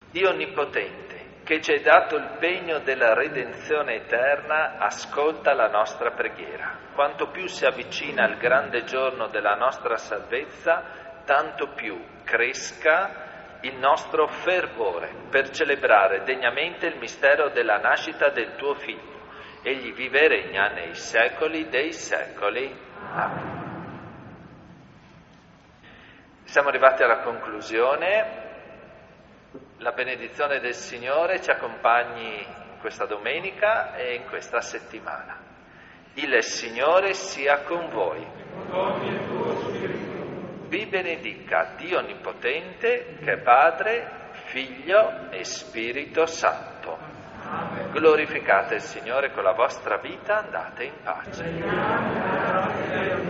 Dio Onnipotente, che ci hai dato il pegno della redenzione eterna, ascolta la nostra preghiera. Quanto più si avvicina il grande giorno della nostra salvezza, tanto più cresca il nostro fervore per celebrare degnamente il mistero della nascita del tuo Figlio. Egli vive e regna nei secoli dei secoli. Amen. Siamo arrivati alla conclusione. La benedizione del Signore ci accompagni questa domenica e in questa settimana. Il Signore sia con voi. Vi benedica Dio Onnipotente, che è Padre, Figlio e Spirito Santo. Amen. Glorificate il Signore con la vostra vita, andate in pace.